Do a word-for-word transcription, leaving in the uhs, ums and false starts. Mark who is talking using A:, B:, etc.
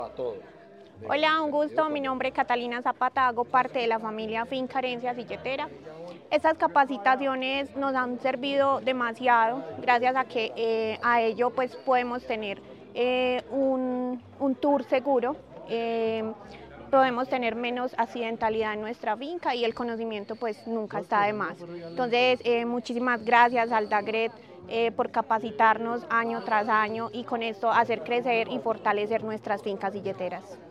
A: Hola, un gusto. Mi nombre es Catalina Zapata, hago parte de la familia Finca Herencia Silletera. Estas capacitaciones nos han servido demasiado, gracias a que eh, a ello pues podemos tener eh, un, un tour seguro, eh, podemos tener menos accidentalidad en nuestra finca y el conocimiento pues nunca está de más. Entonces, eh, muchísimas gracias al DAGRET eh, por capacitarnos año tras año y con esto hacer crecer y fortalecer nuestras fincas silleteras.